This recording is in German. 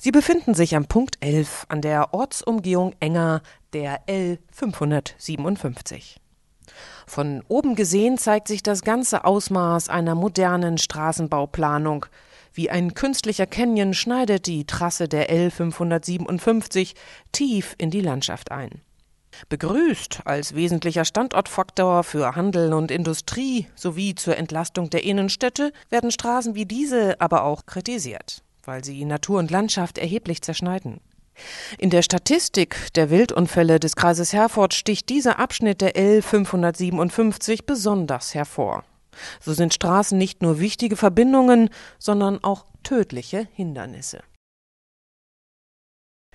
Sie befinden sich am Punkt 11 an der Ortsumgehung Enger der L 557. Von oben gesehen zeigt sich das ganze Ausmaß einer modernen Straßenbauplanung. Wie ein künstlicher Canyon schneidet die Trasse der L 557 tief in die Landschaft ein. Begrüßt als wesentlicher Standortfaktor für Handel und Industrie sowie zur Entlastung der Innenstädte werden Straßen wie diese aber auch kritisiert, weil sie Natur und Landschaft erheblich zerschneiden. In der Statistik der Wildunfälle des Kreises Herford sticht dieser Abschnitt der L 557 besonders hervor. So sind Straßen nicht nur wichtige Verbindungen, sondern auch tödliche Hindernisse.